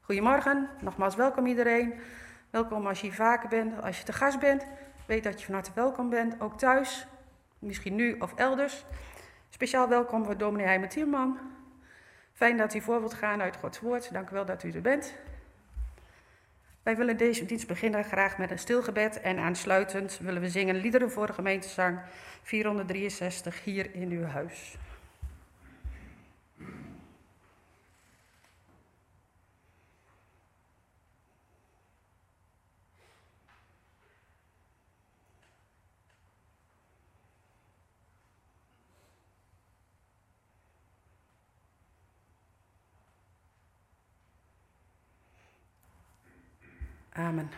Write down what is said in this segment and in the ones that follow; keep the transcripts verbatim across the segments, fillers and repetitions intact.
Goedemorgen, nogmaals welkom iedereen. Welkom als je hier vaker bent, als je te gast bent. Weet dat je van harte welkom bent, ook thuis, misschien nu of elders. Speciaal welkom voor dominee Heime Tielman. Fijn dat u voor wilt gaan uit Gods woord. Dank u wel dat u er bent. Wij willen deze dienst beginnen graag met een stilgebed en aansluitend willen we zingen liederen voor de gemeentezang vierhonderddrieënzestig hier in uw huis. Amen.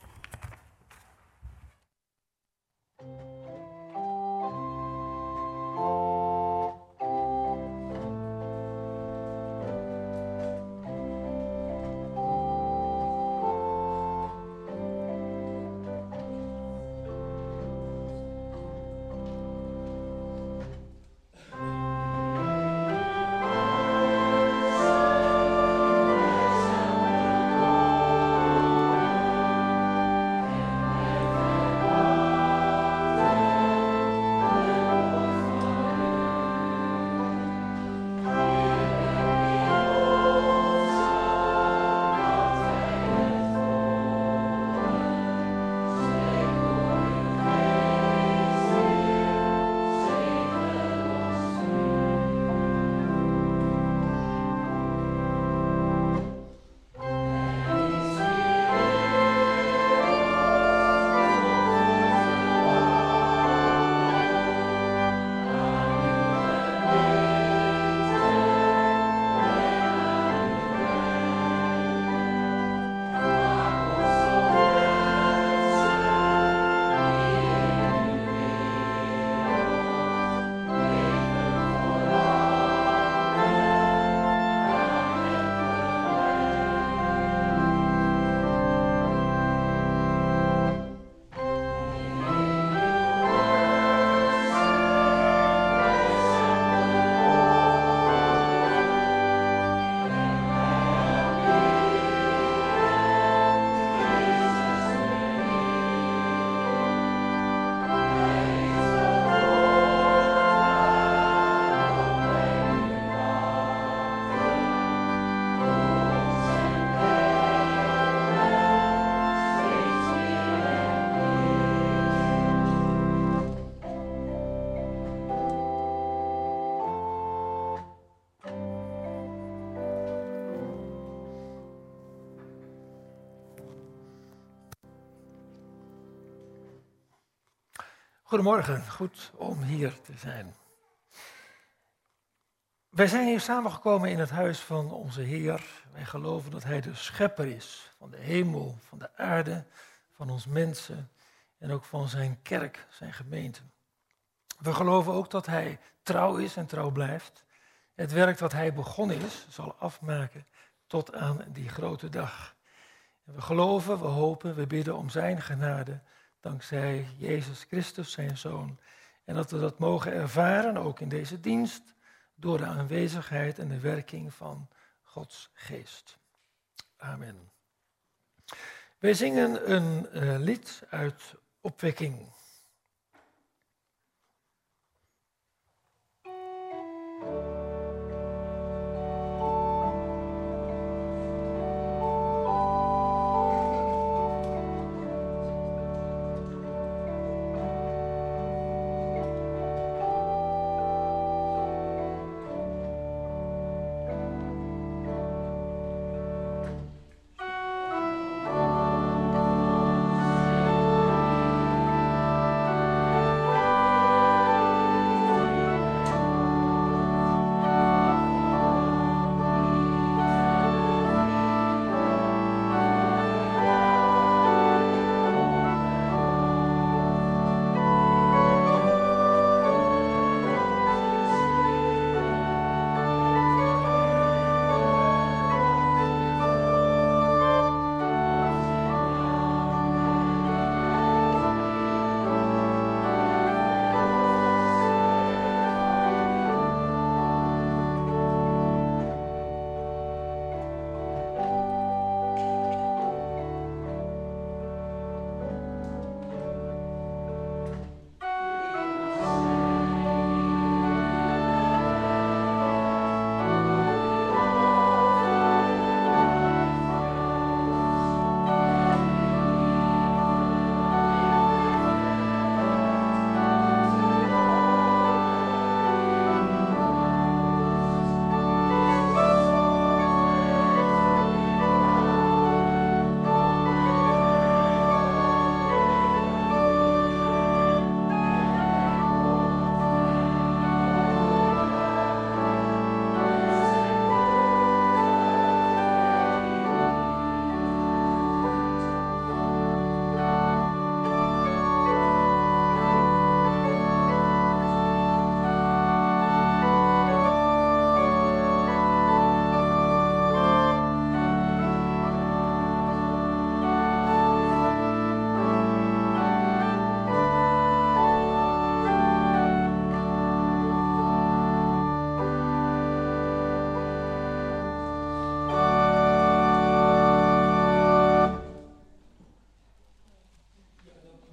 Goedemorgen, goed om hier te zijn. Wij zijn hier samengekomen in het huis van onze Heer. Wij geloven dat Hij de schepper is van de hemel, van de aarde, van ons mensen en ook van zijn kerk, zijn gemeente. We geloven ook dat Hij trouw is en trouw blijft. Het werk dat Hij begonnen is, zal afmaken tot aan die grote dag. En we geloven, we hopen, we bidden om zijn genade, dankzij Jezus Christus, zijn Zoon. En dat we dat mogen ervaren, ook in deze dienst, door de aanwezigheid en de werking van Gods geest. Amen. Wij zingen een uh, lied uit Opwekking.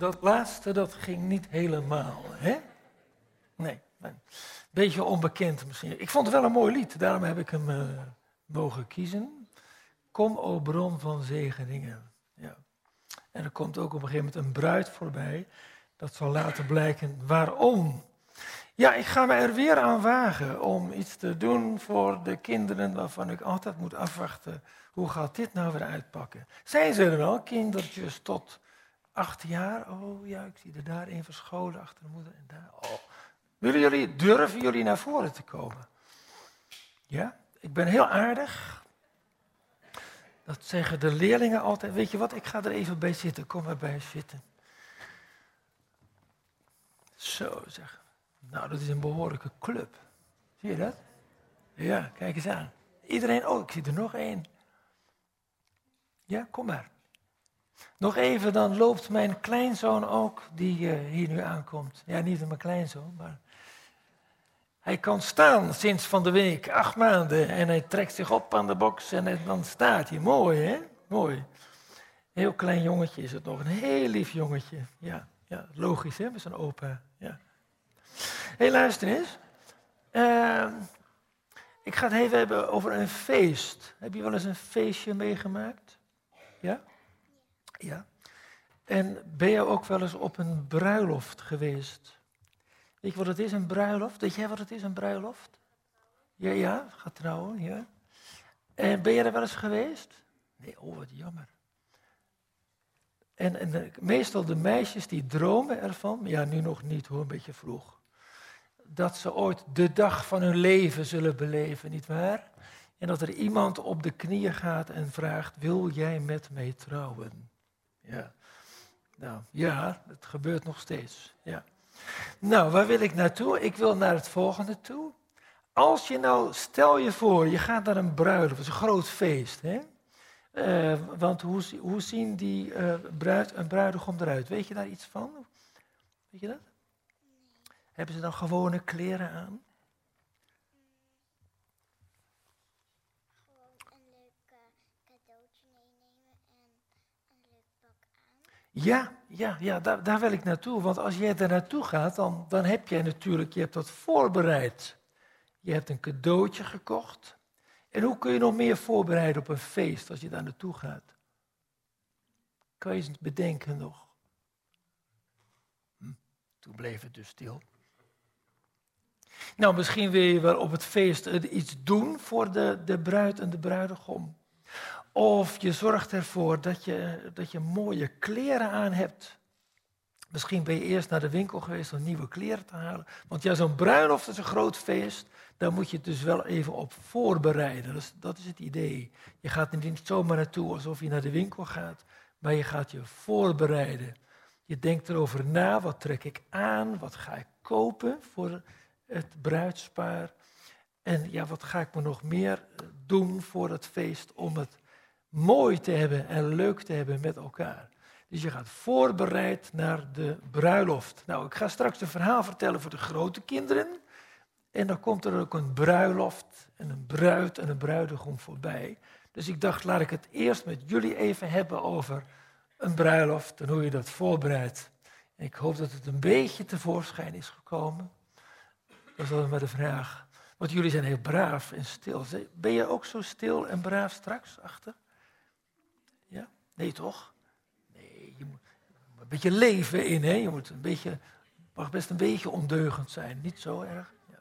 dat laatste, dat ging niet helemaal, hè? Nee, een beetje onbekend misschien. Ik vond het wel een mooi lied, daarom heb ik hem uh, mogen kiezen. Kom, o bron van zegeningen. Ja. En er komt ook op een gegeven moment een bruid voorbij. Dat zal later blijken waarom. Ja, ik ga me er weer aan wagen om iets te doen voor de kinderen waarvan ik altijd moet afwachten. Hoe gaat dit nou weer uitpakken? Zijn ze er wel, kindertjes tot acht jaar? Oh ja, ik zie er daar een verscholen achter de moeder. En daar. Oh. Willen jullie, durven jullie naar voren te komen? Ja, ik ben heel aardig. Dat zeggen de leerlingen altijd. Weet je wat, ik ga er even bij zitten. Kom maar bij zitten. Zo zeg. Nou, dat is een behoorlijke club. Zie je dat? Ja, kijk eens aan. Iedereen, oh, ik zie er nog één. Ja, kom maar. Nog even, dan loopt mijn kleinzoon ook, die uh, hier nu aankomt. Ja, niet mijn kleinzoon, maar... Hij kan staan sinds van de week, acht maanden. En hij trekt zich op aan de box en hij, dan staat hij. Mooi, hè? Mooi. Heel klein jongetje is het nog. Een heel lief jongetje. Ja, ja logisch, hè? Met zijn opa. Ja. Hé, hey, luister eens. Uh, ik ga het even hebben over een feest. Heb je wel eens een feestje meegemaakt? Ja? Ja. En ben je ook wel eens op een bruiloft geweest? Weet je wat het is, een bruiloft? Weet jij wat het is, een bruiloft? Ja, ja, gaat trouwen, ja. En ben je er wel eens geweest? Nee, oh, wat jammer. En, en de, meestal de meisjes die dromen ervan, ja, nu nog niet hoor, een beetje vroeg, dat ze ooit de dag van hun leven zullen beleven, nietwaar? En dat er iemand op de knieën gaat en vraagt, wil jij met mij trouwen? Ja, nou, ja, het gebeurt nog steeds, ja. Nou, waar wil ik naartoe? Ik wil naar het volgende toe. Als je nou, stel je voor, je gaat naar een bruiloft, dat is een groot feest, hè? Uh, want hoe, hoe zien die uh, bruid en bruidegom eruit? Weet je daar iets van? Weet je dat? Nee. Hebben ze dan gewone kleren aan? Gewoon een leuk uh, cadeautje meenemen en een leuk pak aan. Ja, ja, ja daar, daar wil ik naartoe. Want als jij daar naartoe gaat, dan, dan heb jij natuurlijk, je hebt dat voorbereid. Je hebt een cadeautje gekocht. En hoe kun je nog meer voorbereiden op een feest als je daar naartoe gaat? Kan je eens bedenken nog? Hm, toen bleef het dus stil. Nou, misschien wil je wel op het feest iets doen voor de, de bruid en de bruidegom. Of je zorgt ervoor dat je, dat je mooie kleren aan hebt. Misschien ben je eerst naar de winkel geweest om nieuwe kleren te halen. Want ja, zo'n bruiloft is een groot feest. Daar moet je het dus wel even op voorbereiden. Dat is, dat is het idee. Je gaat er niet zomaar naartoe alsof je naar de winkel gaat. Maar je gaat je voorbereiden. Je denkt erover na, wat trek ik aan? Wat ga ik kopen voor het bruidspaar? En ja, wat ga ik me nog meer doen voor het feest om het mooi te hebben en leuk te hebben met elkaar. Dus je gaat voorbereid naar de bruiloft. Nou, ik ga straks een verhaal vertellen voor de grote kinderen. En dan komt er ook een bruiloft en een bruid en een bruidegom voorbij. Dus ik dacht, laat ik het eerst met jullie even hebben over een bruiloft en hoe je dat voorbereidt. En ik hoop dat het een beetje tevoorschijn is gekomen. Dat is dan maar de vraag. Want jullie zijn heel braaf en stil. Ben je ook zo stil en braaf straks achter? Ja? Nee, toch? Nee, je moet een beetje leven in, hè? Je moet een beetje, mag best een beetje ondeugend zijn, niet zo erg. Ja.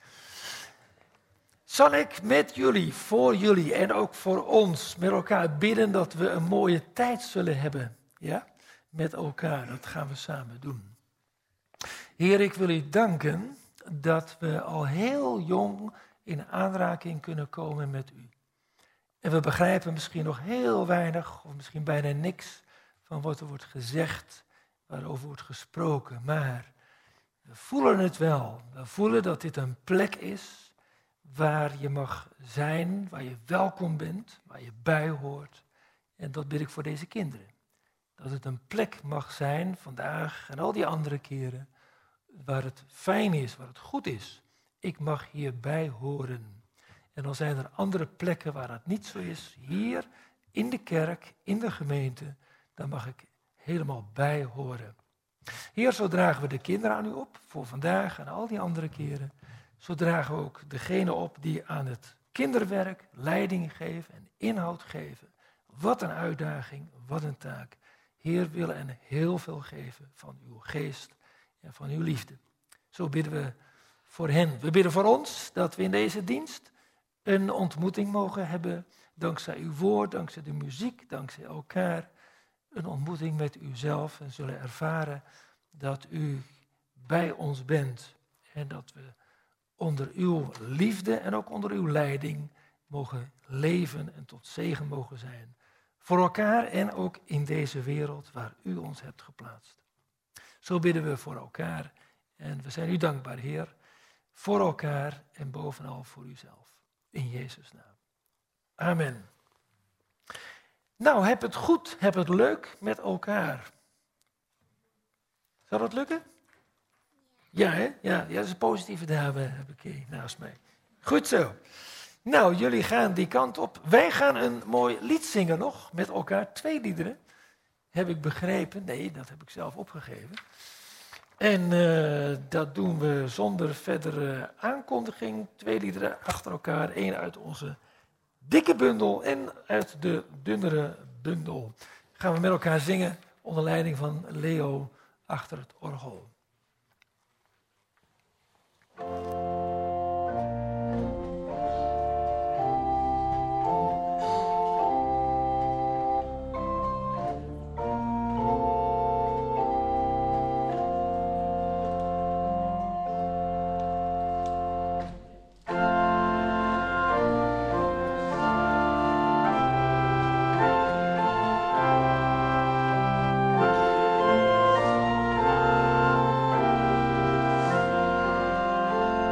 Zal ik met jullie, voor jullie en ook voor ons, met elkaar bidden dat we een mooie tijd zullen hebben? Ja? Met elkaar, dat gaan we samen doen. Heer, ik wil u danken dat we al heel jong in aanraking kunnen komen met u. En we begrijpen misschien nog heel weinig, of misschien bijna niks, van wat er wordt gezegd, waarover wordt gesproken. Maar we voelen het wel. We voelen dat dit een plek is waar je mag zijn, waar je welkom bent, waar je bij hoort. En dat bid ik voor deze kinderen. Dat het een plek mag zijn, vandaag en al die andere keren, waar het fijn is, waar het goed is. Ik mag hierbij horen. En dan zijn er andere plekken waar dat niet zo is. Hier, in de kerk, in de gemeente, daar mag ik helemaal bij horen. Heer, zo dragen we de kinderen aan u op, voor vandaag en al die andere keren. Zo dragen we ook degene op die aan het kinderwerk leiding geven en inhoud geven. Wat een uitdaging, wat een taak. Heer, we willen hen heel veel geven van uw geest en van uw liefde. Zo bidden we voor hen. We bidden voor ons dat we in deze dienst een ontmoeting mogen hebben. Dankzij uw woord, dankzij de muziek, dankzij elkaar. Een ontmoeting met uzelf en zullen ervaren dat u bij ons bent. En dat we onder uw liefde en ook onder uw leiding mogen leven en tot zegen mogen zijn. Voor elkaar en ook in deze wereld waar u ons hebt geplaatst. Zo bidden we voor elkaar en we zijn u dankbaar, Heer, voor elkaar en bovenal voor uzelf. In Jezus' naam. Amen. Nou, heb het goed, heb het leuk met elkaar. Zal dat lukken? Ja, hè? Ja, ja, dat is een positieve dame, heb ik hier naast mij. Goed zo. Nou, jullie gaan die kant op. Wij gaan een mooi lied zingen nog, met elkaar. Twee liederen, heb ik begrepen. Nee, dat heb ik zelf opgegeven. En uh, dat doen we zonder verdere aankondiging. Twee liederen achter elkaar. Eén uit onze dikke bundel en uit de dunnere bundel. Gaan we met elkaar zingen onder leiding van Leo achter het orgel. Thank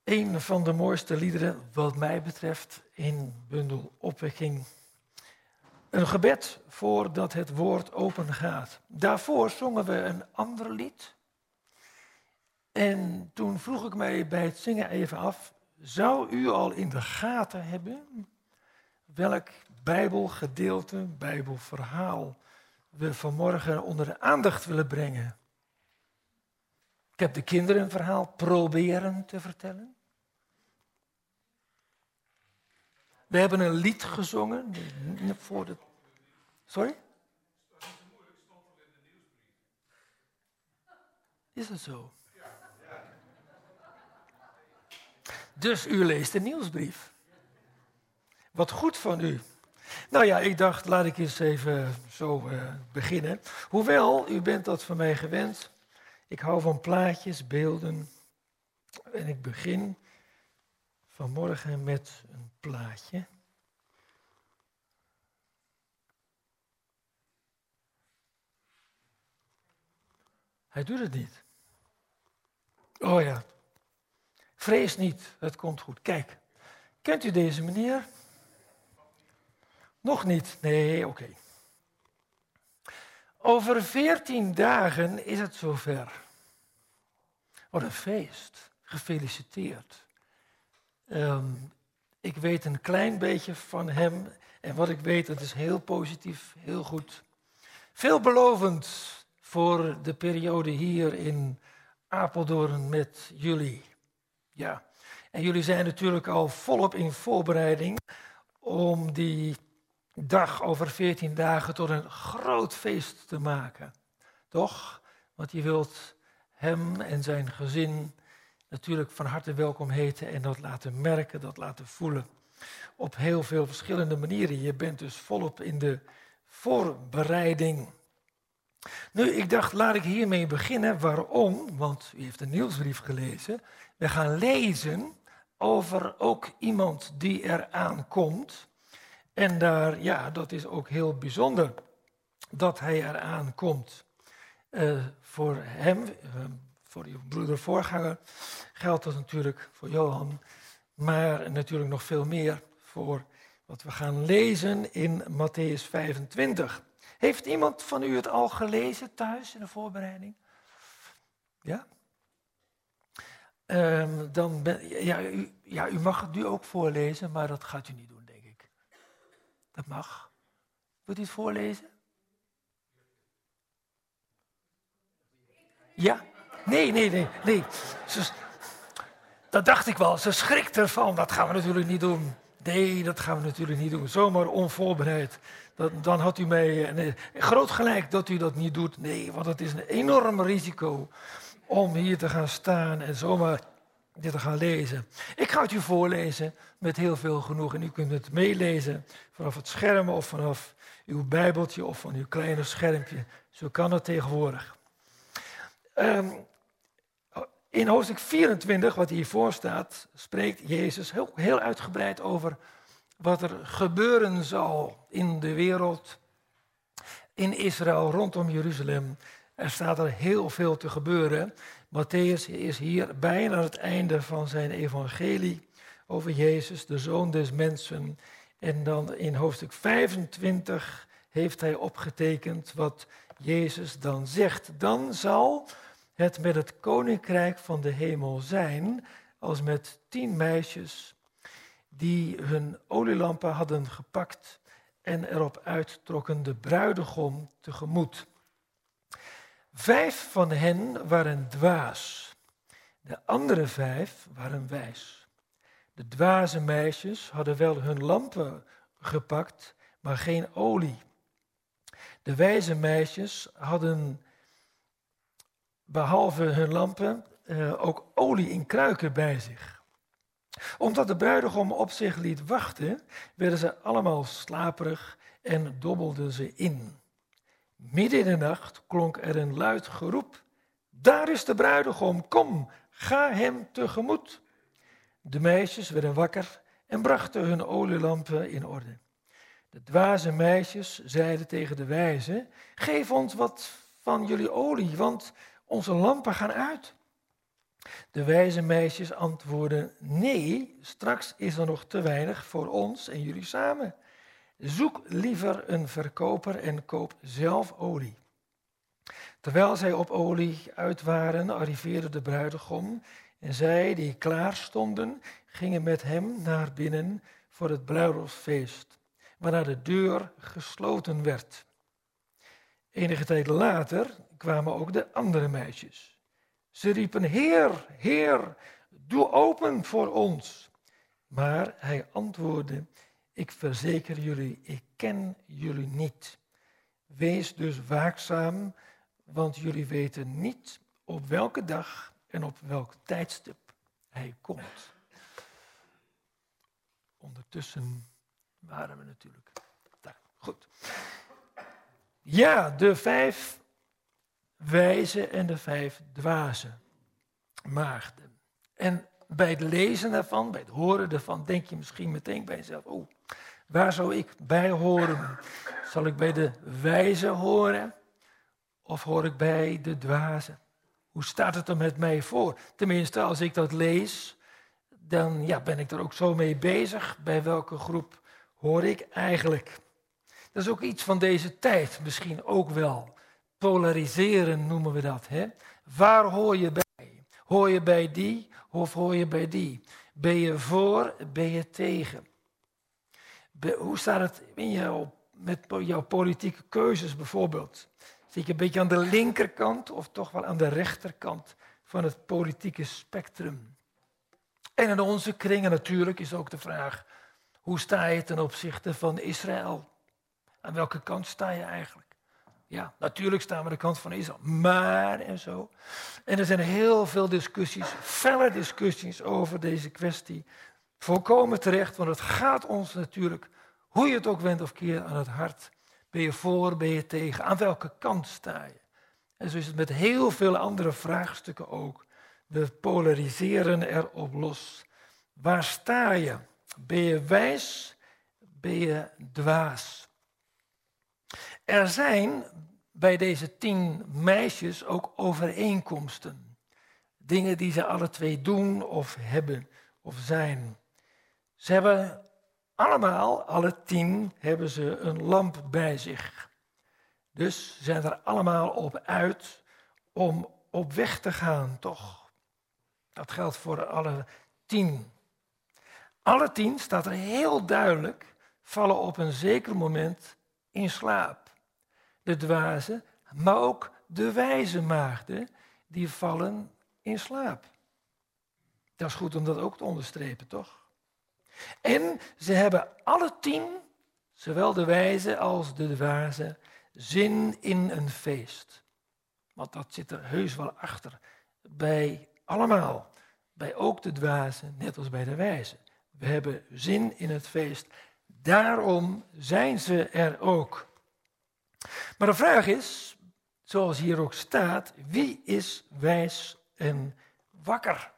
een van de mooiste liederen, wat mij betreft, in bundel Opwekking. Een gebed voordat het woord open gaat. Daarvoor zongen we een ander lied. En toen vroeg ik mij bij het zingen even af, zou u al in de gaten hebben welk Bijbelgedeelte, Bijbelverhaal we vanmorgen onder de aandacht willen brengen? Ik heb de kinderen een verhaal proberen te vertellen. We hebben een lied gezongen voor de... Sorry? Is het zo? Dus u leest de nieuwsbrief. Wat goed van u. Nou ja, ik dacht, laat ik eens even zo uh, beginnen. Hoewel, u bent dat van mij gewend. Ik hou van plaatjes, beelden. En ik begin vanmorgen met een plaatje. Hij doet het niet. Oh ja. Vrees niet, het komt goed. Kijk, kent u deze meneer? Nog niet? Nee, oké. Okay. Over veertien dagen is het zover. Wat een feest. Gefeliciteerd. Um, ik weet een klein beetje van hem. En wat ik weet, dat is heel positief, heel goed. Veelbelovend voor de periode hier in Apeldoorn met jullie. Ja, en jullie zijn natuurlijk al volop in voorbereiding om die dag over veertien dagen tot een groot feest te maken. Toch? Want je wilt hem en zijn gezin natuurlijk van harte welkom heten en dat laten merken, dat laten voelen. Op heel veel verschillende manieren. Je bent dus volop in de voorbereiding. Nu, ik dacht, laat ik hiermee beginnen. Waarom? Want u heeft een nieuwsbrief gelezen. We gaan lezen over ook iemand die eraan komt. En daar, ja, dat is ook heel bijzonder dat hij eraan komt. Uh, voor hem, uh, voor uw broeder voorganger, geldt dat natuurlijk voor Johan. Maar natuurlijk nog veel meer voor wat we gaan lezen in Mattheüs vijfentwintig. Heeft iemand van u het al gelezen thuis in de voorbereiding? Ja? Um, dan ben, ja, u, ja, u mag het nu ook voorlezen, maar dat gaat u niet doen, denk ik. Dat mag. Wilt u het voorlezen? Ja? Nee, nee, nee, nee. Ze, dat dacht ik wel. Ze schrikt ervan. Dat gaan we natuurlijk niet doen. Nee, dat gaan we natuurlijk niet doen. Zomaar onvoorbereid. Dat, dan had u mij nee, groot gelijk dat u dat niet doet. Nee, want het is een enorm risico om hier te gaan staan en zomaar dit te gaan lezen. Ik ga het u voorlezen met heel veel genoegen. En u kunt het meelezen vanaf het scherm of vanaf uw bijbeltje of van uw kleine schermpje. Zo kan het tegenwoordig. Um, in hoofdstuk vierentwintig, wat hiervoor staat, spreekt Jezus heel, heel uitgebreid over wat er gebeuren zal in de wereld, in Israël, rondom Jeruzalem. Er staat er heel veel te gebeuren. Matthäus is hier bijna aan het einde van zijn evangelie over Jezus, de Zoon des Mensen. En dan in hoofdstuk vijfentwintig heeft hij opgetekend wat Jezus dan zegt. Dan zal het met het koninkrijk van de hemel zijn als met tien meisjes die hun olielampen hadden gepakt en erop uittrokken de bruidegom tegemoet. Vijf van hen waren dwaas, de andere vijf waren wijs. De dwaze meisjes hadden wel hun lampen gepakt, maar geen olie. De wijze meisjes hadden behalve hun lampen uh, ook olie in kruiken bij zich. Omdat de bruidegom op zich liet wachten, werden ze allemaal slaperig en dobbelden ze in. Midden in de nacht klonk er een luid geroep. Daar is de bruidegom, kom, ga hem tegemoet. De meisjes werden wakker en brachten hun olielampen in orde. De dwaze meisjes zeiden tegen de wijze, geef ons wat van jullie olie, want onze lampen gaan uit. De wijze meisjes antwoorden: nee, straks is er nog te weinig voor ons en jullie samen. Zoek liever een verkoper en koop zelf olie. Terwijl zij op olie uit waren, arriveerde de bruidegom en zij die klaar stonden, gingen met hem naar binnen voor het bruiloftsfeest, waarna de deur gesloten werd. Enige tijd later kwamen ook de andere meisjes. Ze riepen: Heer, Heer, doe open voor ons. Maar hij antwoordde: ik verzeker jullie, ik ken jullie niet. Wees dus waakzaam, want jullie weten niet op welke dag en op welk tijdstip hij komt. Ondertussen waren we natuurlijk daar. Goed. Ja, de vijf wijze en de vijf dwaze maagden. En bij het lezen daarvan, bij het horen daarvan, denk je misschien meteen bij jezelf: oh, waar zou ik bij horen? Zal ik bij de wijze horen of hoor ik bij de dwaze? Hoe staat het er met mij voor? Tenminste, als ik dat lees, dan ja, ben ik er ook zo mee bezig. Bij welke groep hoor ik eigenlijk? Dat is ook iets van deze tijd, misschien ook wel. Polariseren noemen we dat. Hè? Waar hoor je bij? Hoor je bij die of hoor je bij die? Ben je voor, ben je tegen? Be, hoe staat het in jou, met jouw politieke keuzes bijvoorbeeld? Zit je een beetje aan de linkerkant of toch wel aan de rechterkant van het politieke spectrum? En in onze kringen natuurlijk is ook de vraag: hoe sta je ten opzichte van Israël? Aan welke kant sta je eigenlijk? Ja, natuurlijk staan we aan de kant van Israël, maar en zo. En er zijn heel veel discussies, felle discussies over deze kwestie. Volkomen terecht, want het gaat ons natuurlijk, hoe je het ook wendt of keert, aan het hart. Ben je voor, ben je tegen? Aan welke kant sta je? En zo is het met heel veel andere vraagstukken ook. We polariseren erop los. Waar sta je? Ben je wijs? Ben je dwaas? Er zijn bij deze tien meisjes ook overeenkomsten. Dingen die ze alle twee doen of hebben of zijn. Ze hebben allemaal, alle tien, hebben ze een lamp bij zich. Dus ze zijn er allemaal op uit om op weg te gaan, toch? Dat geldt voor alle tien. Alle tien, staat er heel duidelijk, vallen op een zeker moment in slaap. De dwaze, maar ook de wijze maagden, die vallen in slaap. Dat is goed om dat ook te onderstrepen, toch? En ze hebben alle tien, zowel de wijze als de dwaze, zin in een feest. Want dat zit er heus wel achter. Bij allemaal. Bij ook de dwaze, net als bij de wijze. We hebben zin in het feest. Daarom zijn ze er ook. Maar de vraag is, zoals hier ook staat, wie is wijs en wakker?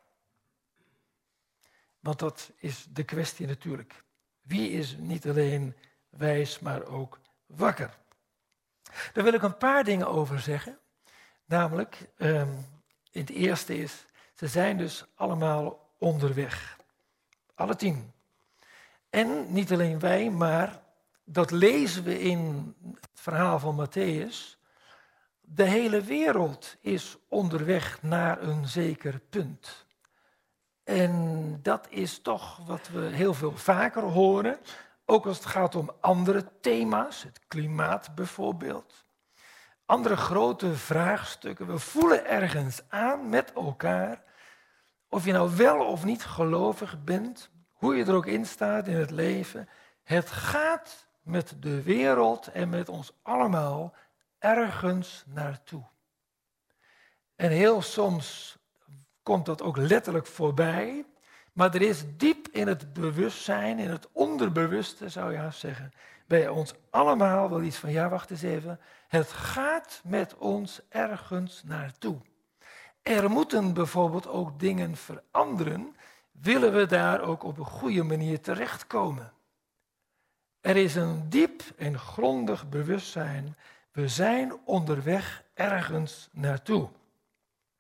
Want dat is de kwestie natuurlijk. Wie is niet alleen wijs, maar ook wakker? Daar wil ik een paar dingen over zeggen. Namelijk, um, het eerste is, ze zijn dus allemaal onderweg. Alle tien. En niet alleen wij, maar dat lezen we in het verhaal van Matthäus. De hele wereld is onderweg naar een zeker punt. En dat is toch wat we heel veel vaker horen. Ook als het gaat om andere thema's, het klimaat bijvoorbeeld. Andere grote vraagstukken. We voelen ergens aan met elkaar, of je nou wel of niet gelovig bent, hoe je er ook in staat in het leven. Het gaat met de wereld en met ons allemaal ergens naartoe. En heel soms komt dat ook letterlijk voorbij, maar er is diep in het bewustzijn, in het onderbewuste zou je haast zeggen, bij ons allemaal wel iets van, ja wacht eens even, het gaat met ons ergens naartoe. Er moeten bijvoorbeeld ook dingen veranderen, willen we daar ook op een goede manier terechtkomen. Er is een diep en grondig bewustzijn, we zijn onderweg ergens naartoe.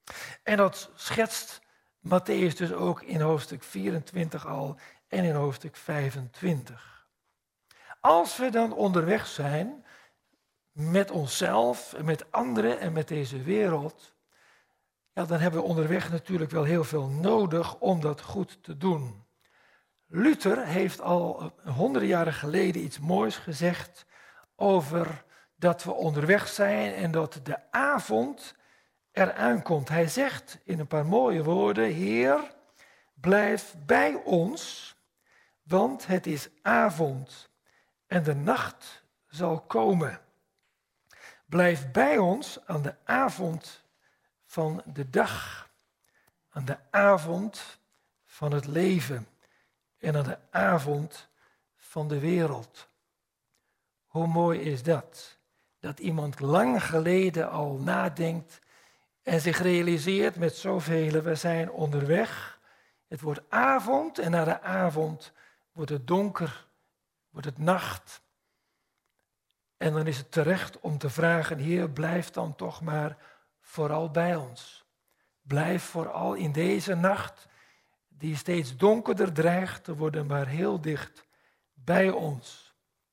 En dat schetst Mattheüs dus ook in hoofdstuk vierentwintig al en in hoofdstuk vijfentwintig. Als we dan onderweg zijn met onszelf, en met anderen en met deze wereld, ja, dan hebben we onderweg natuurlijk wel heel veel nodig om dat goed te doen. Luther heeft al honderden jaren geleden iets moois gezegd over dat we onderweg zijn en dat de avond eraan komt. Hij zegt in een paar mooie woorden: Heer, blijf bij ons, want het is avond en de nacht zal komen. Blijf bij ons aan de avond van de dag, aan de avond van het leven en aan de avond van de wereld. Hoe mooi is dat? Dat iemand lang geleden al nadenkt en zich realiseert met zoveel, we zijn onderweg. Het wordt avond en na de avond wordt het donker, wordt het nacht. En dan is het terecht om te vragen, Heer, blijf dan toch maar vooral bij ons. Blijf vooral in deze nacht, die steeds donkerder dreigt te worden, maar heel dicht bij ons.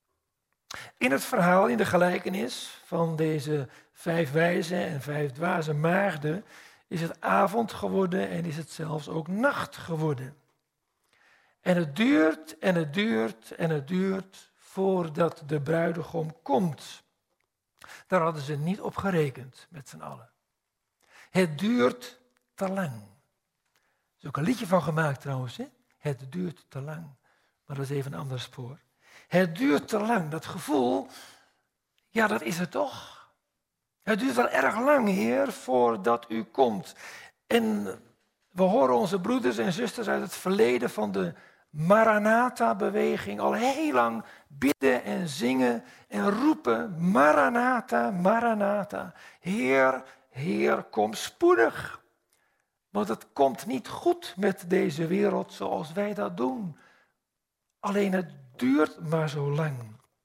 In het verhaal, in de gelijkenis van deze vijf wijze en vijf dwaze maagden, is het avond geworden en is het zelfs ook nacht geworden. En het duurt en het duurt en het duurt voordat de bruidegom komt. Daar hadden ze niet op gerekend met z'n allen. Het duurt te lang. Er is ook een liedje van gemaakt trouwens. Hè? Het duurt te lang. Maar dat is even een ander spoor. Het duurt te lang. Dat gevoel, ja, dat is het toch. Het duurt wel erg lang, Heer, voordat u komt. En we horen onze broeders en zusters uit het verleden van de Maranatha-beweging al heel lang bidden en zingen en roepen: Maranatha, Maranatha. Heer, Heer, kom spoedig. Want het komt niet goed met deze wereld zoals wij dat doen. Alleen het duurt maar zo lang.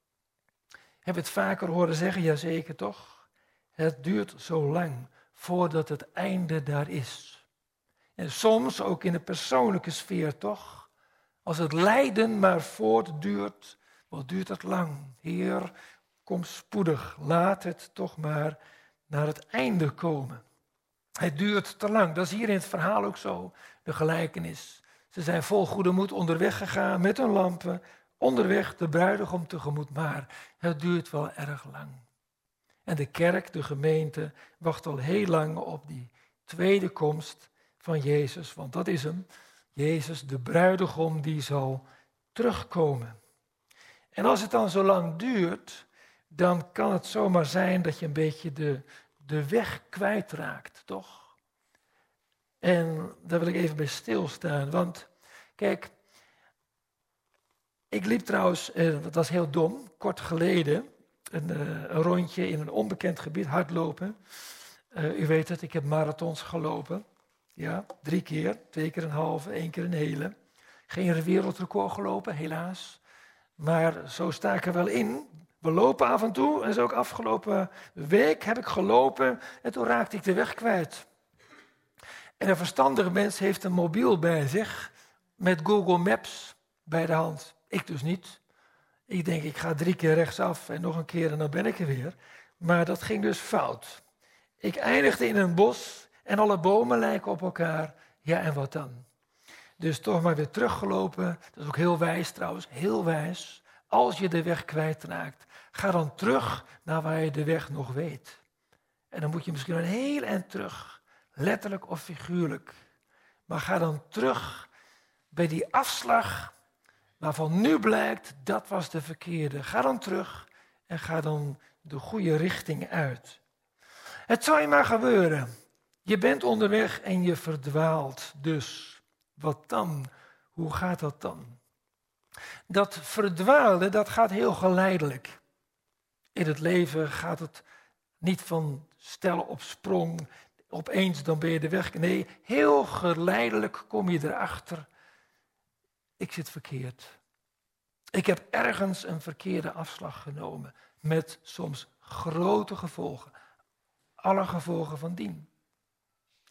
Heb je het vaker horen zeggen? Jazeker toch? Het duurt zo lang voordat het einde daar is. En soms ook in de persoonlijke sfeer toch? Als het lijden maar voortduurt, wat duurt het lang? Heer, kom spoedig, laat het toch maar naar het einde komen. Het duurt te lang, dat is hier in het verhaal ook zo, de gelijkenis. Ze zijn vol goede moed onderweg gegaan met hun lampen, onderweg de bruidegom tegemoet, maar het duurt wel erg lang. En de kerk, de gemeente, wacht al heel lang op die tweede komst van Jezus, want dat is hem. Jezus, de bruidegom, die zal terugkomen. En als het dan zo lang duurt, dan kan het zomaar zijn dat je een beetje de, de weg kwijtraakt, toch? En daar wil ik even bij stilstaan, want kijk, ik liep trouwens, eh, dat was heel dom, kort geleden, een, uh, een rondje in een onbekend gebied, hardlopen. Uh, u weet het, ik heb marathons gelopen. Ja, drie keer, twee keer een halve, één keer een hele. Geen wereldrecord gelopen, helaas. Maar zo sta ik er wel in. We lopen af en toe, en zo ook afgelopen week heb ik gelopen en toen raakte ik de weg kwijt. En een verstandige mens heeft een mobiel bij zich met Google Maps bij de hand. Ik dus niet. Ik denk, ik ga drie keer rechtsaf en nog een keer en dan ben ik er weer. Maar dat ging dus fout. Ik eindigde in een bos en alle bomen lijken op elkaar. Ja, en wat dan? Dus toch maar weer teruggelopen. Dat is ook heel wijs trouwens, heel wijs. Als je de weg kwijtraakt, ga dan terug naar waar je de weg nog weet. En dan moet je misschien een heel eind terug, letterlijk of figuurlijk. Maar ga dan terug bij die afslag waarvan nu blijkt, dat was de verkeerde. Ga dan terug en ga dan de goede richting uit. Het zal je maar gebeuren. Je bent onderweg en je verdwaalt. Dus wat dan? Hoe gaat dat dan? Dat verdwalen, dat gaat heel geleidelijk. In het leven gaat het niet van stel op sprong, opeens dan ben je de weg. Nee, heel geleidelijk kom je erachter. Ik zit verkeerd. Ik heb ergens een verkeerde afslag genomen. Met soms grote gevolgen. Alle gevolgen van dien.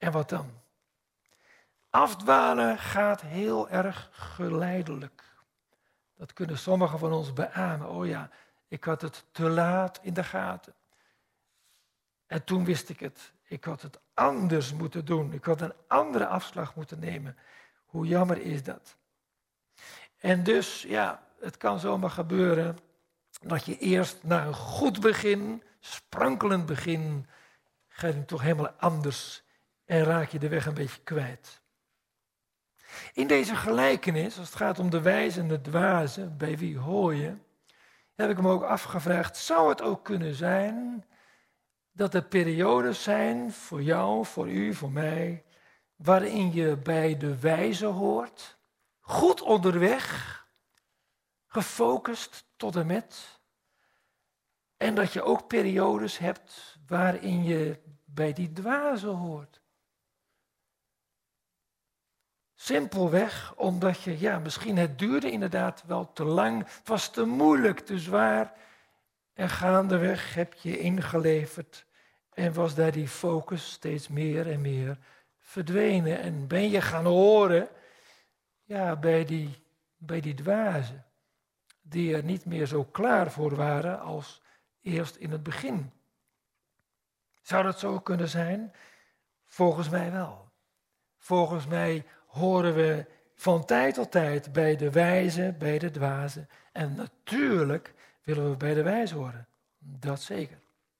En wat dan? Afdwalen gaat heel erg geleidelijk. Dat kunnen sommigen van ons beamen. Oh ja, ik had het te laat in de gaten. En toen wist ik het. Ik had het anders moeten doen. Ik had een andere afslag moeten nemen. Hoe jammer is dat? En dus, ja, het kan zomaar gebeuren dat je eerst na een goed begin, sprankelend begin, gaat het toch helemaal anders en raak je de weg een beetje kwijt. In deze gelijkenis, als het gaat om de wijze en de dwaze, bij wie hoor je, heb ik me ook afgevraagd, zou het ook kunnen zijn dat er periodes zijn voor jou, voor u, voor mij, waarin je bij de wijze hoort, goed onderweg, gefocust tot en met, en dat je ook periodes hebt waarin je bij die dwaze hoort. Simpelweg omdat je, ja, misschien het duurde inderdaad wel te lang, het was te moeilijk, te zwaar. En gaandeweg heb je ingeleverd en was daar die focus steeds meer en meer verdwenen. En ben je gaan horen, ja, bij die, bij die dwazen, die er niet meer zo klaar voor waren als eerst in het begin. Zou dat zo kunnen zijn? Volgens mij wel. Volgens mij horen we van tijd tot tijd bij de wijze, bij de dwaze. En natuurlijk willen we bij de wijze horen. Dat zeker.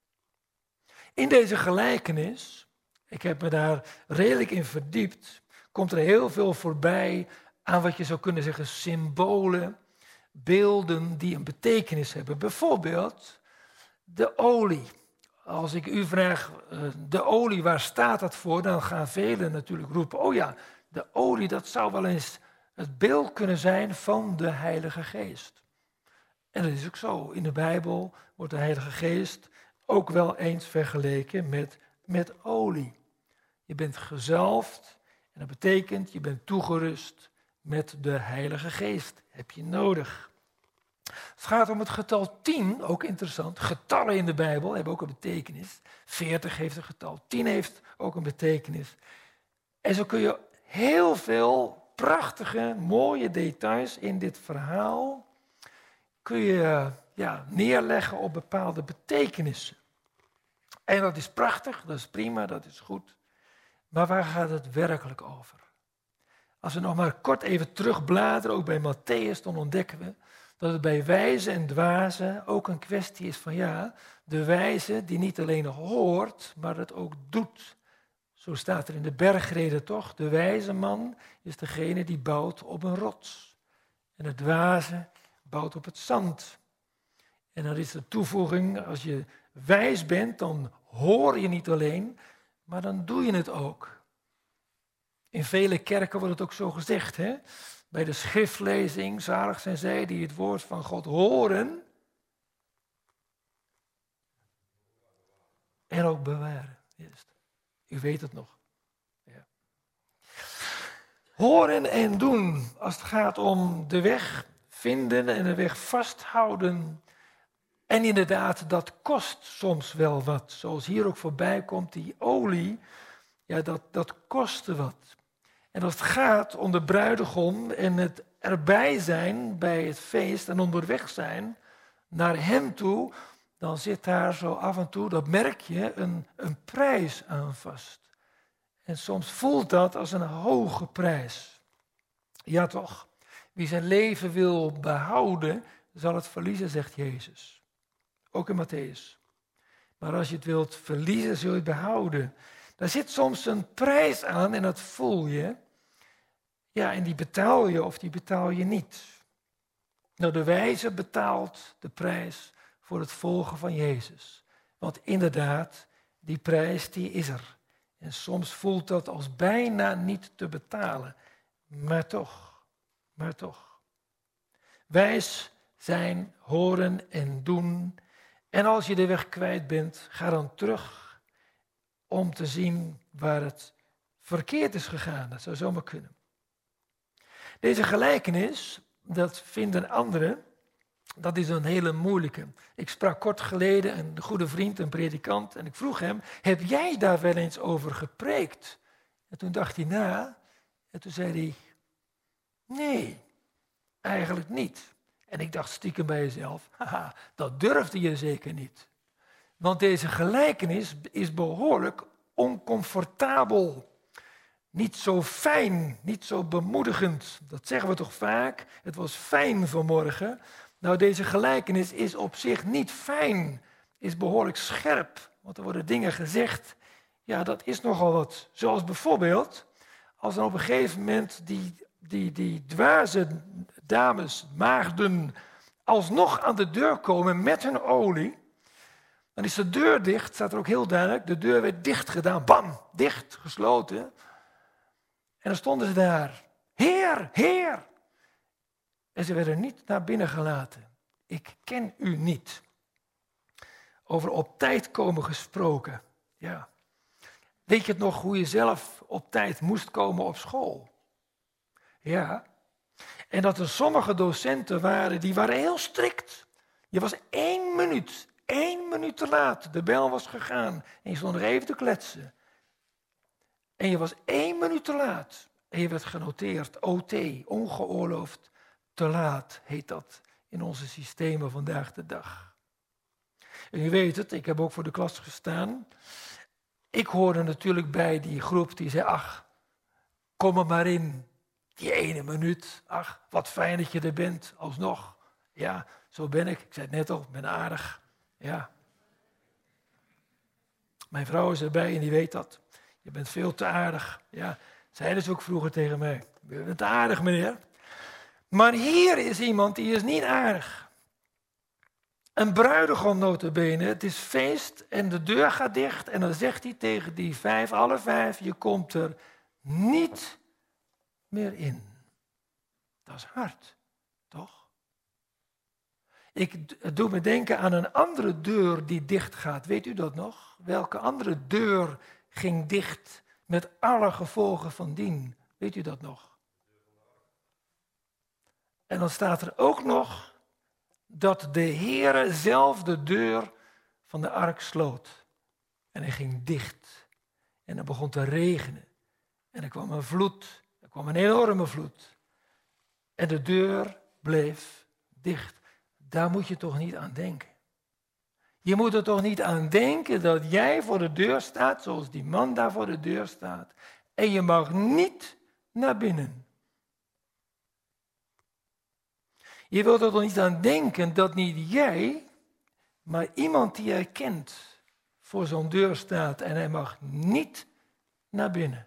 In deze gelijkenis, ik heb me daar redelijk in verdiept, komt er heel veel voorbij aan wat je zou kunnen zeggen symbolen, beelden die een betekenis hebben. Bijvoorbeeld de olie. Als ik u vraag, de olie, waar staat dat voor? Dan gaan velen natuurlijk roepen, oh ja, de olie, dat zou wel eens het beeld kunnen zijn van de Heilige Geest. En dat is ook zo. In de Bijbel wordt de Heilige Geest ook wel eens vergeleken met, met olie. Je bent gezalfd en dat betekent je bent toegerust met de Heilige Geest. Heb je nodig. Het gaat om het getal tien, ook interessant. Getallen in de Bijbel hebben ook een betekenis. veertig heeft een getal, tien heeft ook een betekenis. En zo kun je heel veel prachtige, mooie details in dit verhaal kun je ja, neerleggen op bepaalde betekenissen. En dat is prachtig, dat is prima, dat is goed. Maar waar gaat het werkelijk over? Als we nog maar kort even terugbladeren, ook bij Matthäus, dan ontdekken we dat het bij wijze en dwaze ook een kwestie is van ja, de wijze die niet alleen hoort, maar het ook doet. Zo staat er in de bergreden toch, de wijze man is degene die bouwt op een rots. En de dwaze bouwt op het zand. En dan is de toevoeging, als je wijs bent, dan hoor je niet alleen, maar dan doe je het ook. In vele kerken wordt het ook zo gezegd, hè? Bij de schriftlezing, zalig zijn zij die het woord van God horen en ook bewaren. Juist. U weet het nog. Ja. Horen en doen, als het gaat om de weg vinden en de weg vasthouden. En inderdaad, dat kost soms wel wat. Zoals hier ook voorbij komt, die olie, ja, dat, dat kostte wat. En als het gaat om de bruidegom en het erbij zijn bij het feest en onderweg zijn naar hem toe, dan zit daar zo af en toe, dat merk je, een, een prijs aan vast. En soms voelt dat als een hoge prijs. Ja toch, wie zijn leven wil behouden, zal het verliezen, zegt Jezus. Ook in Matthäus. Maar als je het wilt verliezen, zul je het behouden. Daar zit soms een prijs aan en dat voel je. Ja, en die betaal je of die betaal je niet. Nou, de wijze betaalt de prijs voor het volgen van Jezus. Want inderdaad, die prijs die is er. En soms voelt dat als bijna niet te betalen. Maar toch, maar toch. Wijs zijn, horen en doen. En als je de weg kwijt bent, ga dan terug om te zien waar het verkeerd is gegaan. Dat zou zomaar kunnen. Deze gelijkenis, dat vinden anderen, dat is een hele moeilijke. Ik sprak kort geleden een goede vriend, een predikant, en ik vroeg hem, heb jij daar wel eens over gepreekt? En toen dacht hij na en toen zei hij, nee, eigenlijk niet. En ik dacht stiekem bij jezelf, haha, dat durfde je zeker niet. Want deze gelijkenis is behoorlijk oncomfortabel. Niet zo fijn, niet zo bemoedigend. Dat zeggen we toch vaak? Het was fijn vanmorgen. Nou, deze gelijkenis is op zich niet fijn. Is behoorlijk scherp. Want er worden dingen gezegd. Ja, dat is nogal wat. Zoals bijvoorbeeld, als dan op een gegeven moment die, die, die dwaze dames, maagden, alsnog aan de deur komen met hun olie. Dan is de deur dicht, staat er ook heel duidelijk. De deur werd dicht gedaan. Bam, dicht, gesloten. En dan stonden ze daar. Heer, Heer. En ze werden niet naar binnen gelaten. Ik ken u niet. Over op tijd komen gesproken. Ja. Weet je het nog hoe je zelf op tijd moest komen op school? Ja. En dat er sommige docenten waren, die waren heel strikt. Je was één minuut, één minuut te laat. De bel was gegaan en je stond nog even te kletsen. En je was één minuut te laat. En je werd genoteerd, O T, ongeoorloofd te laat, heet dat in onze systemen vandaag de dag. En u weet het, ik heb ook voor de klas gestaan. Ik hoorde natuurlijk bij die groep die zei, ach, kom er maar in, die ene minuut. Ach, wat fijn dat je er bent, alsnog. Ja, zo ben ik. Ik zei het net al, ik ben aardig. Ja. Mijn vrouw is erbij en die weet dat. Je bent veel te aardig. Ja, zeiden ze ook vroeger tegen mij. Je bent te aardig, meneer. Maar hier is iemand die is niet aardig. Een bruidegom nota bene, het is feest en de deur gaat dicht. En dan zegt hij tegen die vijf, alle vijf, je komt er niet meer in. Dat is hard, toch? Ik, het doet me denken aan een andere deur die dicht gaat. Weet u dat nog? Welke andere deur ging dicht met alle gevolgen van dien? Weet u dat nog? En dan staat er ook nog dat de Heere zelf de deur van de ark sloot. En hij ging dicht. En er begon te regenen. En er kwam een vloed. Er kwam een enorme vloed. En de deur bleef dicht. Daar moet je toch niet aan denken. Je moet er toch niet aan denken dat jij voor de deur staat, zoals die man daar voor de deur staat. En je mag niet naar binnen. Je wilt er toch niet aan denken dat niet jij, maar iemand die jij kent, voor zo'n deur staat en hij mag niet naar binnen.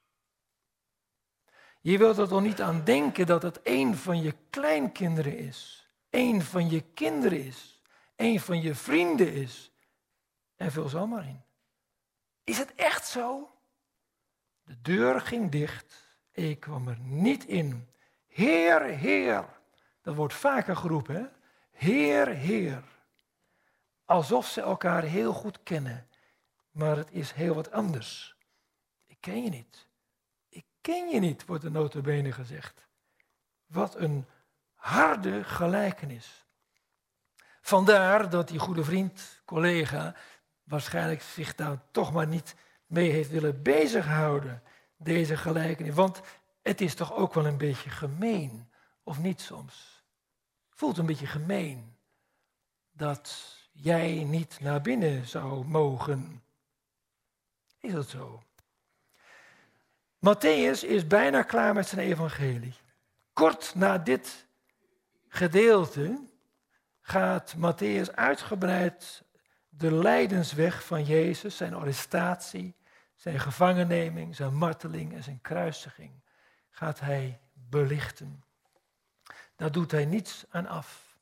Je wilt er toch niet aan denken dat het een van je kleinkinderen is, een van je kinderen is, een van je vrienden is. En vul zo maar in. Is het echt zo? De deur ging dicht, ik kwam er niet in. Heer, Heer. Dat wordt vaker geroepen, hè? Heer, Heer. Alsof ze elkaar heel goed kennen. Maar het is heel wat anders. Ik ken je niet. Ik ken je niet, wordt er nota bene gezegd. Wat een harde gelijkenis. Vandaar dat die goede vriend, collega, waarschijnlijk zich daar toch maar niet mee heeft willen bezighouden. Deze gelijkenis. Want het is toch ook wel een beetje gemeen. Of niet soms? Voelt een beetje gemeen dat jij niet naar binnen zou mogen. Is dat zo? Mattheüs is bijna klaar met zijn evangelie. Kort na dit gedeelte gaat Mattheüs uitgebreid de lijdensweg van Jezus, zijn arrestatie, zijn gevangenneming, zijn marteling en zijn kruisiging, gaat hij belichten. Daar doet hij niets aan af.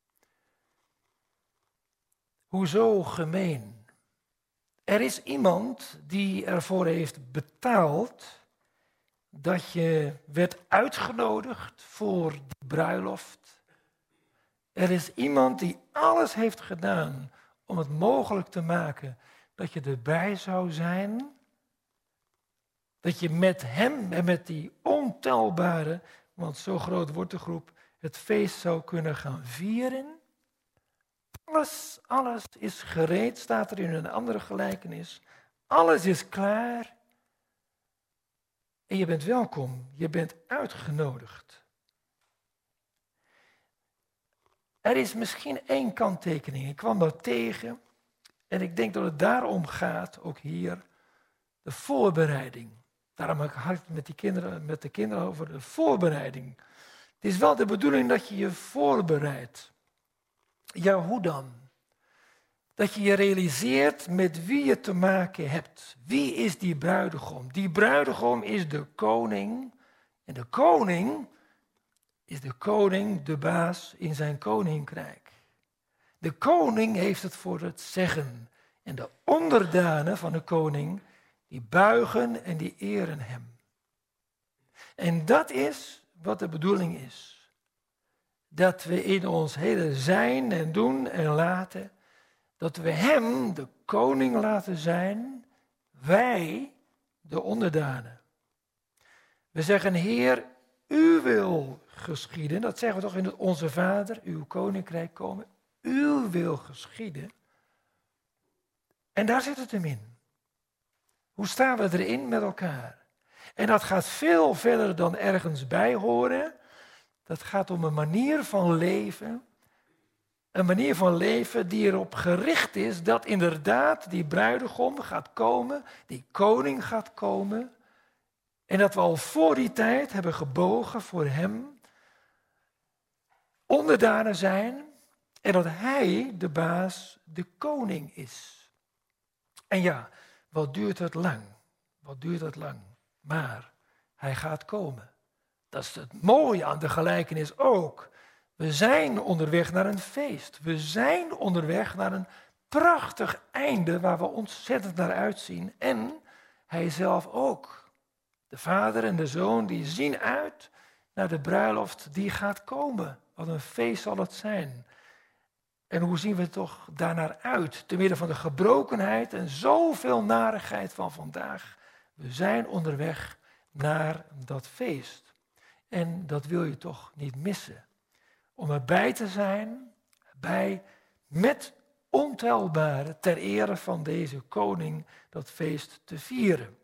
Hoezo gemeen? Er is iemand die ervoor heeft betaald dat je werd uitgenodigd voor die bruiloft. Er is iemand die alles heeft gedaan om het mogelijk te maken dat je erbij zou zijn. Dat je met hem en met die ontelbare, want zo groot wordt de groep, het feest zou kunnen gaan vieren. Alles, alles is gereed, staat er in een andere gelijkenis. Alles is klaar. En je bent welkom, je bent uitgenodigd. Er is misschien één kanttekening. Ik kwam daar tegen en ik denk dat het daarom gaat, ook hier, de voorbereiding. Daarom had ik het met, die kinderen, met de kinderen over de voorbereiding. Het is wel de bedoeling dat je je voorbereidt. Ja, hoe dan? Dat je je realiseert met wie je te maken hebt. Wie is die bruidegom? Die bruidegom is de koning. En de koning is de koning, de baas in zijn koninkrijk. De koning heeft het voor het zeggen. En de onderdanen van de koning, die buigen en die eren hem. En dat is wat de bedoeling is. Dat we in ons hele zijn en doen en laten, dat we hem, de koning, laten zijn, wij, de onderdanen. We zeggen, Heer, uw wil geschieden. Dat zeggen we toch in het Onze Vader, uw koninkrijk komen. Uw wil geschieden. En daar zit het hem in. Hoe staan we erin met elkaar? En dat gaat veel verder dan ergens bij horen. Dat gaat om een manier van leven. Een manier van leven die erop gericht is dat inderdaad die bruidegom gaat komen, die koning gaat komen. En dat we al voor die tijd hebben gebogen voor hem, onderdanen zijn en dat hij, de baas, de koning is. En ja, wat duurt het lang? Wat duurt het lang? Maar hij gaat komen. Dat is het mooie aan de gelijkenis ook. We zijn onderweg naar een feest. We zijn onderweg naar een prachtig einde waar we ontzettend naar uitzien. En hij zelf ook. De vader en de zoon die zien uit naar de bruiloft die gaat komen. Wat een feest zal het zijn. En hoe zien we toch daarnaar uit? Te midden van de gebrokenheid en zoveel narigheid van vandaag. We zijn onderweg naar dat feest. En dat wil je toch niet missen. Om erbij te zijn, bij, met ontelbare, ter ere van deze koning, dat feest te vieren.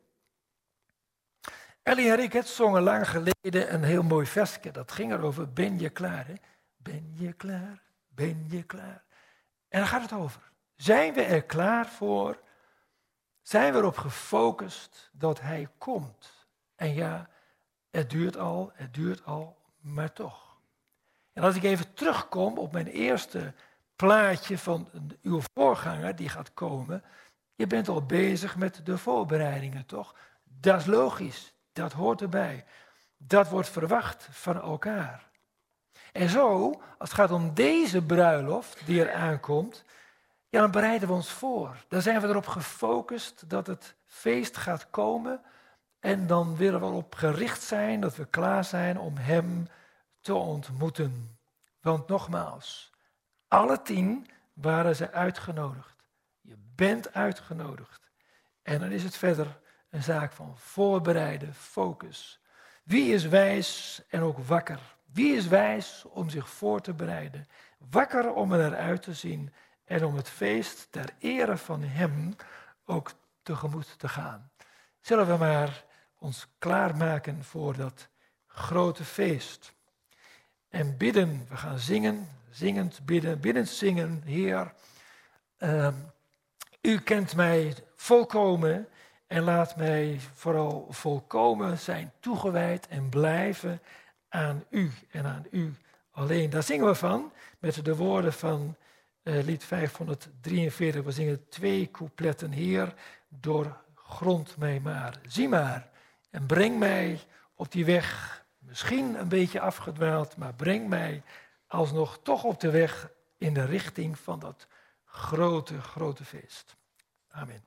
Ellie en Rickert zongen lang geleden een heel mooi versje. Dat ging erover, ben je klaar? Hè? Ben je klaar? Ben je klaar? En daar gaat het over. Zijn we er klaar voor? Zijn we erop gefocust dat hij komt? En ja, het duurt al, het duurt al, maar toch. En als ik even terugkom op mijn eerste plaatje van uw voorganger die gaat komen. Je bent al bezig met de voorbereidingen, toch? Dat is logisch, dat hoort erbij. Dat wordt verwacht van elkaar. En zo, als het gaat om deze bruiloft die er aankomt, ja, dan bereiden we ons voor. Dan zijn we erop gefocust dat het feest gaat komen. En dan willen we erop gericht zijn dat we klaar zijn om hem te ontmoeten. Want nogmaals, alle tien waren ze uitgenodigd. Je bent uitgenodigd. En dan is het verder een zaak van voorbereiden, focus. Wie is wijs en ook wakker? Wie is wijs om zich voor te bereiden? Wakker om er uit te zien en om het feest ter ere van hem ook tegemoet te gaan. Zullen we maar ons klaarmaken voor dat grote feest. En bidden, we gaan zingen, zingend bidden, biddend zingen. Heer, uh, u kent mij volkomen en laat mij vooral volkomen zijn toegewijd en blijven aan u en aan u alleen. Daar zingen we van met de woorden van uh, lied vijfhonderddrieënveertig. We zingen twee coupletten. Heer, doorgrond mij maar, zie maar en breng mij op die weg. Misschien een beetje afgedwaald, maar breng mij alsnog toch op de weg in de richting van dat grote, grote feest. Amen.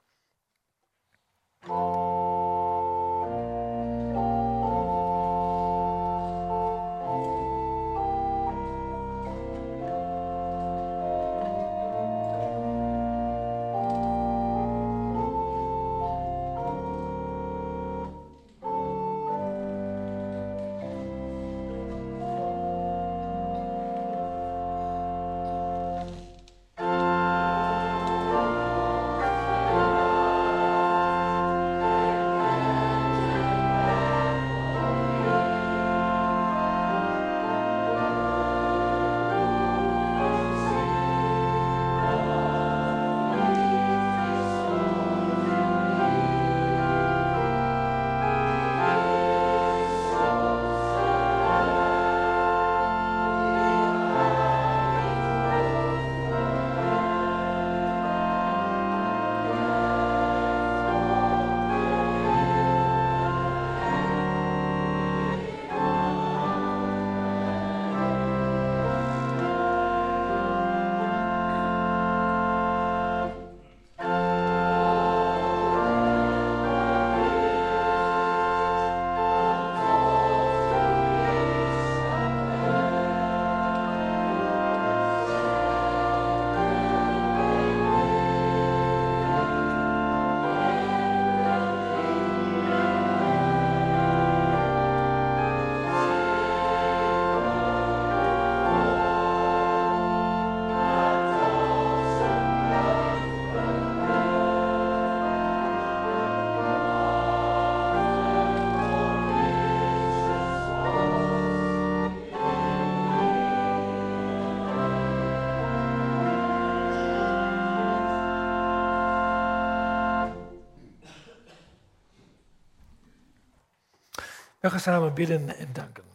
We gaan samen bidden en danken.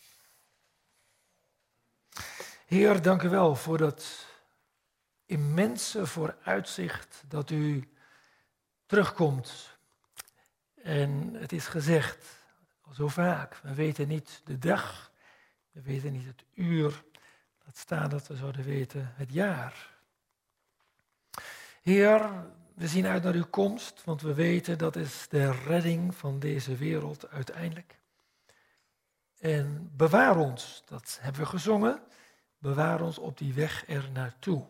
Heer, dank u wel voor dat immense vooruitzicht dat u terugkomt. En het is gezegd, al zo vaak, we weten niet de dag, we weten niet het uur, laat staan dat we zouden weten het jaar. Heer, we zien uit naar uw komst, want we weten dat is de redding van deze wereld uiteindelijk. En bewaar ons, dat hebben we gezongen, bewaar ons op die weg er naartoe.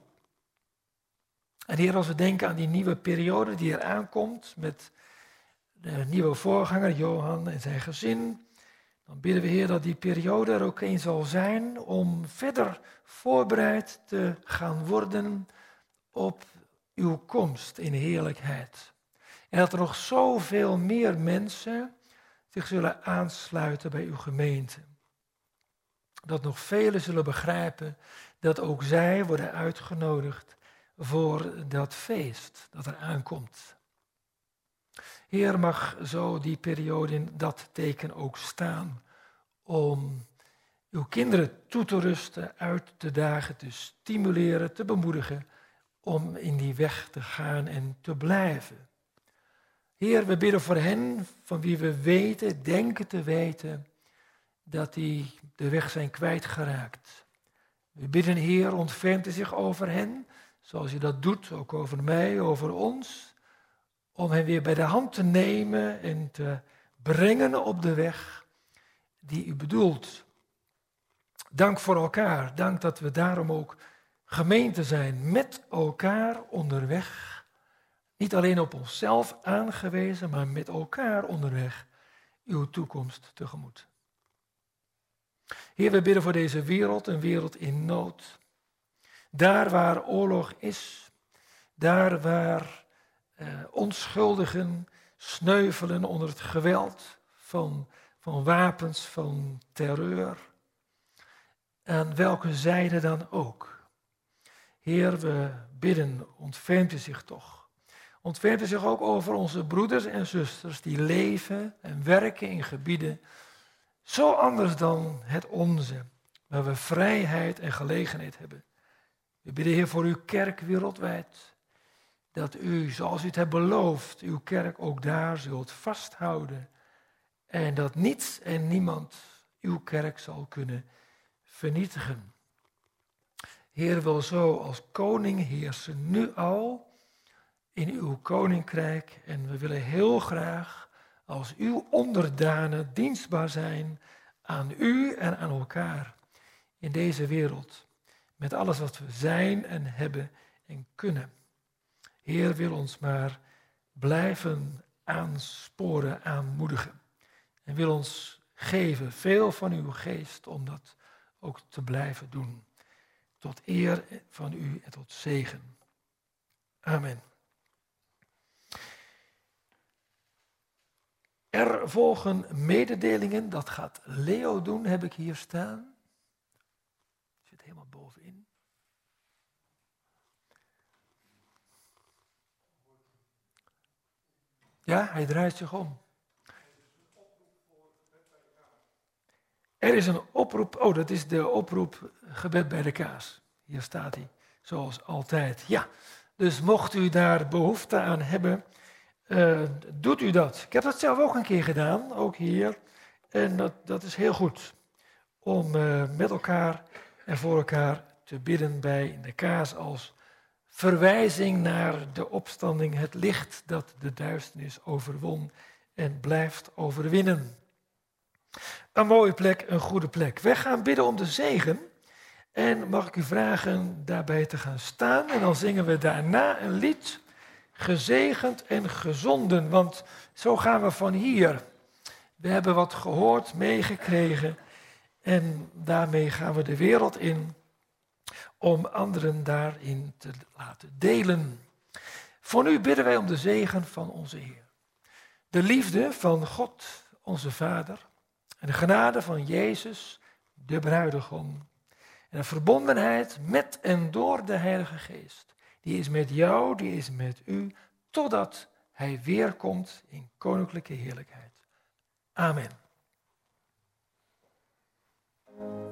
En Heer, als we denken aan die nieuwe periode die er aankomt met de nieuwe voorganger Johan en zijn gezin, dan bidden we Heer dat die periode er ook een zal zijn om verder voorbereid te gaan worden op uw komst in heerlijkheid. En dat er nog zoveel meer mensen zich zullen aansluiten bij uw gemeente. Dat nog velen zullen begrijpen dat ook zij worden uitgenodigd voor dat feest dat er aankomt. Heer, mag zo die periode in dat teken ook staan om uw kinderen toe te rusten, uit te dagen, te stimuleren, te bemoedigen om in die weg te gaan en te blijven. Heer, we bidden voor hen van wie we weten, denken te weten, dat die de weg zijn kwijtgeraakt. We bidden, Heer, ontfermt u zich over hen, zoals u dat doet, ook over mij, over ons, om hen weer bij de hand te nemen en te brengen op de weg die u bedoelt. Dank voor elkaar, dank dat we daarom ook gemeente zijn, met elkaar onderweg. Niet alleen op onszelf aangewezen, maar met elkaar onderweg uw toekomst tegemoet. Heer, we bidden voor deze wereld, een wereld in nood. Daar waar oorlog is, daar waar eh, onschuldigen sneuvelen onder het geweld van, van wapens, van terreur. Aan welke zijde dan ook. Heer, we bidden, ontfermt u zich toch. Ontfermt u zich ook over onze broeders en zusters die leven en werken in gebieden zo anders dan het onze, waar we vrijheid en gelegenheid hebben. We bidden, Heer, voor uw kerk wereldwijd, dat u, zoals u het hebt beloofd, uw kerk ook daar zult vasthouden en dat niets en niemand uw kerk zal kunnen vernietigen. Heer, wil zo als koning heersen, nu al in uw koninkrijk. En we willen heel graag als uw onderdanen dienstbaar zijn aan u en aan elkaar in deze wereld. Met alles wat we zijn en hebben en kunnen. Heer, wil ons maar blijven aansporen, aanmoedigen. En wil ons geven veel van uw geest om dat ook te blijven doen. Tot eer van u en tot zegen. Amen. Er volgen mededelingen, dat gaat Leo doen, heb ik hier staan. Zit helemaal bovenin. Ja, hij draait zich om. Er is een oproep, oh dat is de oproep gebed bij de kaas. Hier staat hij, zoals altijd. Ja, dus mocht u daar behoefte aan hebben, uh, doet u dat. Ik heb dat zelf ook een keer gedaan, ook hier. En dat, dat is heel goed, om uh, met elkaar en voor elkaar te bidden bij de kaas als verwijzing naar de opstanding, het licht dat de duisternis overwon en blijft overwinnen. Een mooie plek, een goede plek. Wij gaan bidden om de zegen. En mag ik u vragen daarbij te gaan staan. En dan zingen we daarna een lied. Gezegend en gezonden. Want zo gaan we van hier. We hebben wat gehoord, meegekregen. En daarmee gaan we de wereld in. Om anderen daarin te laten delen. Voor nu bidden wij om de zegen van onze Heer. De liefde van God, onze Vader. En de genade van Jezus, de bruidegom. En de verbondenheid met en door de Heilige Geest. Die is met jou, die is met u, totdat hij weerkomt in koninklijke heerlijkheid. Amen. Amen.